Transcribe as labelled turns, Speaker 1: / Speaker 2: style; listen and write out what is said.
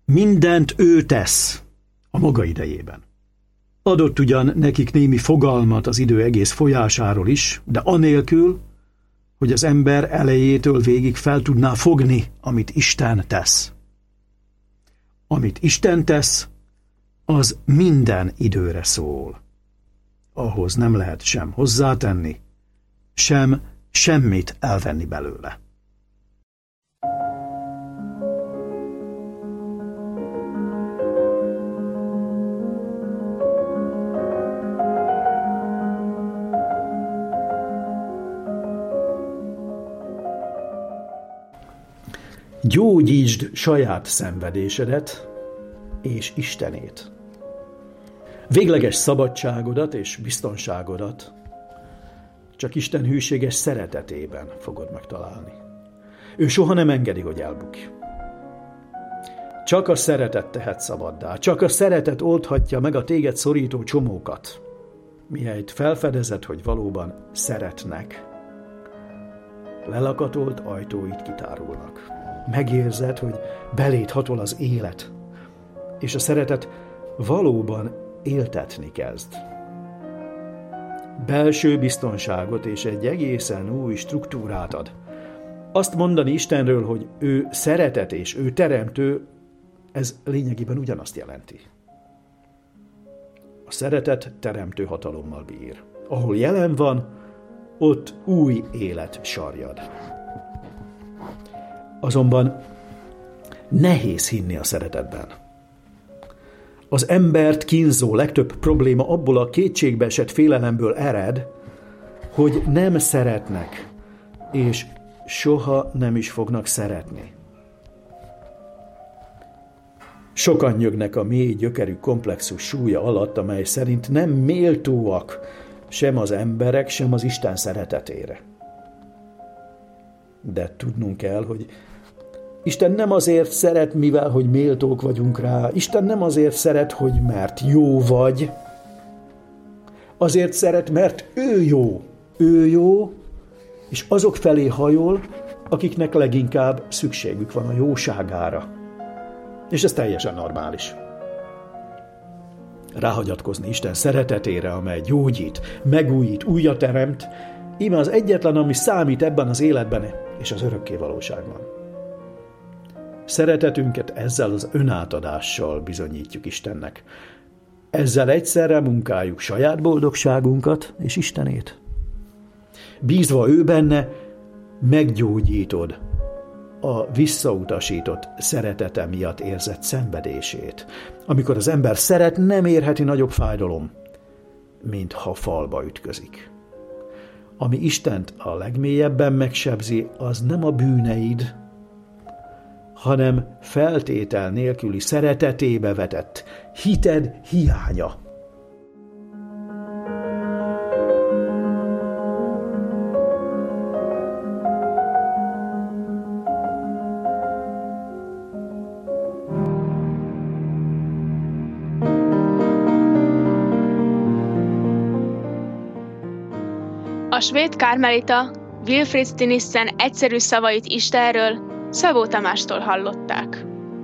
Speaker 1: Mindent ő tesz a maga idejében. Adott ugyan nekik némi fogalmat az idő egész folyásáról is, de anélkül, hogy az ember elejétől végig fel tudná fogni, amit Isten tesz. Amit Isten tesz, az minden időre szól. Ahhoz nem lehet sem hozzátenni, sem semmit elvenni belőle. Gyógyítsd saját szenvedésedet és Istenét. Végleges szabadságodat és biztonságodat csak Isten hűséges szeretetében fogod megtalálni. Ő soha nem engedi, hogy elbukj. Csak a szeretet tehet szabaddá, csak a szeretet oldhatja meg a téged szorító csomókat, mihelyt felfedezed, hogy valóban szeretnek. Lelakatolt ajtóit kitárulnak. Megérzed, hogy beléd hatol az élet, és a szeretet valóban éltetni kezd. Belső biztonságot és egy egészen új struktúrát ad. Azt mondani Istenről, hogy ő szeretet és ő teremtő, ez lényegében ugyanazt jelenti. A szeretet teremtő hatalommal bír. Ahol jelen van, ott új élet sarjad. Azonban nehéz hinni a szeretetben. Az embert kínzó legtöbb probléma abból a kétségbeesett félelemből ered, hogy nem szeretnek, és soha nem is fognak szeretni. Sokan nyögnek a mély gyökerű komplexus súlya alatt, amely szerint nem méltóak sem az emberek, sem az Isten szeretetére. De tudnunk kell, hogy Isten nem azért szeret, mivel hogy méltók vagyunk rá. Isten nem azért szeret, hogy mert jó vagy. Azért szeret, mert ő jó. Ő jó, és azok felé hajol, akiknek leginkább szükségük van a jóságára. És ez teljesen normális. Ráhagyatkozni Isten szeretetére, amely gyógyít, megújít, újra teremt, íme az egyetlen, ami számít ebben az életben és az örökké valóságban. Szeretetünket ezzel az önátadással bizonyítjuk Istennek. Ezzel egyszerre munkáljuk saját boldogságunkat és Istenét. Bízva ő benne, meggyógyítod a visszautasított szeretete miatt érzett szenvedését. Amikor az ember szeret, nem érheti nagyobb fájdalom, mint ha falba ütközik. Ami Istent a legmélyebben megsebzi, az nem a bűneid, hanem feltétel nélküli szeretetébe vetett hited hiánya.
Speaker 2: A svéd karmelita Wilfrid Stinissen egyszerű szavait Istenről Szabó Tamástól hallották.